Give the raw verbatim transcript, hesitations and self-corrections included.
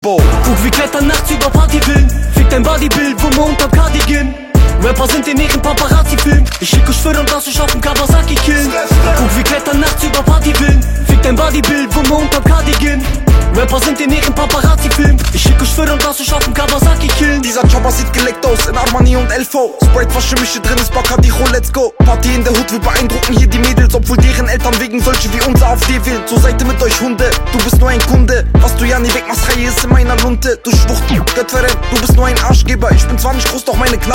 Bo. Guck, wir klettern nachts über Partypillen. Fick dein Bodybuild, wo Mond am Cardigan. Rapper sind in ihren Paparazzi-Film. Ich schick euch für und lass euch auf dem Kawasaki killen. Guck, wir klettern nachts über Partypillen. Fick dein Bodybuild, wo Mond am Cardigan. Rapper sind in ihren Paparazzi-Film. Ich schick euch für und lass euch auf dem Kawasaki killen. Dieser Chopper sieht geleckt aus in Armani und L V. Sprite Waschmische drin ist Bacardi, let's go. Party in der Hut, wir beeindrucken hier die Mädels, obwohl deren Eltern wegen solche wie unser AfD wählen. Zur Seite mit euch Hunde, du bist nur ein Kunde. Was du ja nie wegmachst, Reihe ist in meiner Lunte. Du Schwucht, Göttverrennt, du bist nur ein Arschgeber. Ich bin zwar nicht groß, doch meine Knarre